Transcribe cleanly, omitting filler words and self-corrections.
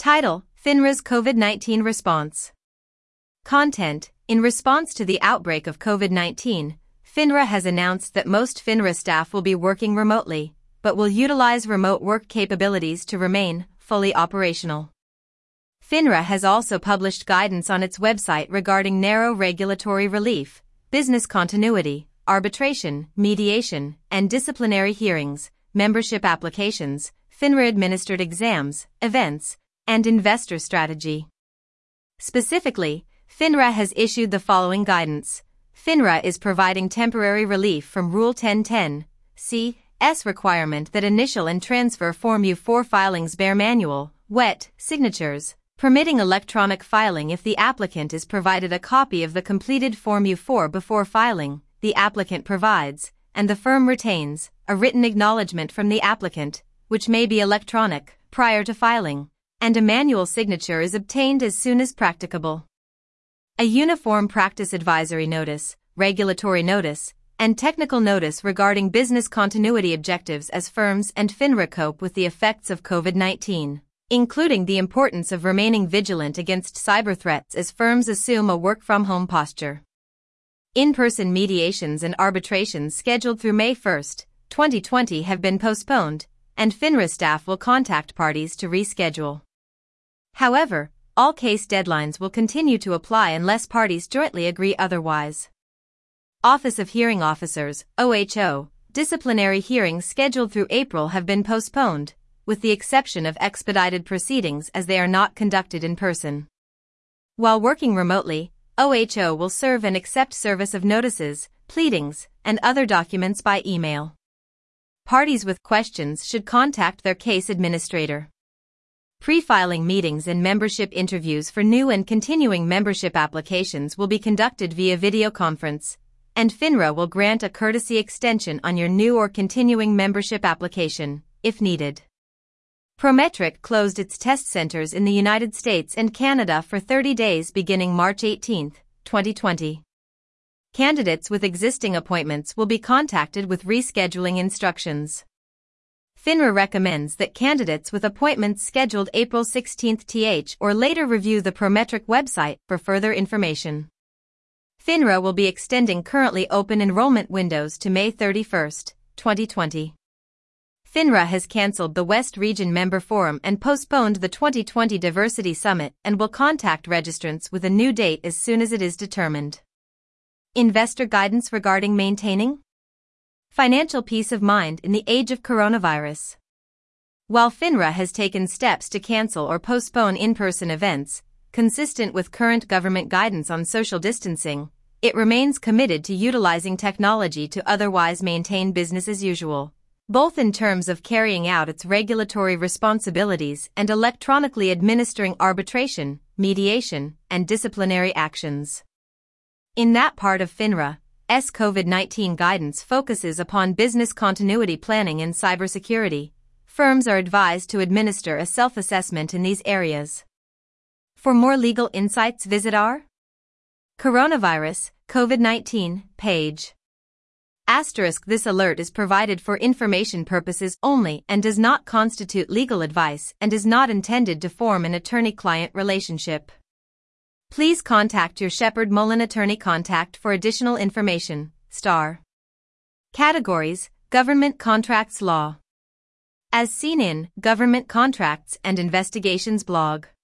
Title: FINRA's COVID-19 Response. Content: In response to the outbreak of COVID-19, FINRA has announced that most FINRA staff will be working remotely, but will utilize remote work capabilities to remain fully operational. FINRA has also published guidance on its website regarding narrow regulatory relief, business continuity, arbitration, mediation, and disciplinary hearings, membership applications, FINRA-administered exams, events, and investor strategy. Specifically, FINRA has issued the following guidance. FINRA is providing temporary relief from Rule 1010(c)(s) requirement that initial and transfer Form U-4 filings bear manual, wet, signatures, permitting electronic filing if the applicant is provided a copy of the completed Form U-4 before filing, the applicant provides, and the firm retains, a written acknowledgement from the applicant, which may be electronic, prior to filing, and a manual signature is obtained as soon as practicable. A uniform practice advisory notice, regulatory notice, and technical notice regarding business continuity objectives as firms and FINRA cope with the effects of COVID-19, including the importance of remaining vigilant against cyber threats as firms assume a work-from-home posture. In-person mediations and arbitrations scheduled through May 1, 2020 have been postponed, and FINRA staff will contact parties to reschedule. However, all case deadlines will continue to apply unless parties jointly agree otherwise. Office of Hearing Officers, OHO, disciplinary hearings scheduled through April have been postponed, with the exception of expedited proceedings as they are not conducted in person. While working remotely, OHO will serve and accept service of notices, pleadings, and other documents by email. Parties with questions should contact their case administrator. Pre-filing meetings and membership interviews for new and continuing membership applications will be conducted via video conference, and FINRA will grant a courtesy extension on your new or continuing membership application, if needed. Prometric closed its test centers in the United States and Canada for 30 days beginning March 18, 2020. Candidates with existing appointments will be contacted with rescheduling instructions. FINRA recommends that candidates with appointments scheduled April 16th or later review the Prometric website for further information. FINRA will be extending currently open enrollment windows to May 31, 2020. FINRA has canceled the West Region Member Forum and postponed the 2020 Diversity Summit and will contact registrants with a new date as soon as it is determined. Investor guidance regarding maintaining financial peace of mind in the age of coronavirus. While FINRA has taken steps to cancel or postpone in-person events, consistent with current government guidance on social distancing, it remains committed to utilizing technology to otherwise maintain business as usual, both in terms of carrying out its regulatory responsibilities and electronically administering arbitration, mediation, and disciplinary actions. In that part of FINRA's COVID-19 guidance focuses upon business continuity planning and cybersecurity. Firms are advised to administer a self-assessment in these areas. For more legal insights, visit our Coronavirus COVID-19 page. This alert is provided for information purposes only and does not constitute legal advice and is not intended to form an attorney-client relationship. Please contact your Shepherd Mullen attorney contact for additional information. Categories: Government Contracts Law. As seen in Government Contracts and Investigations blog.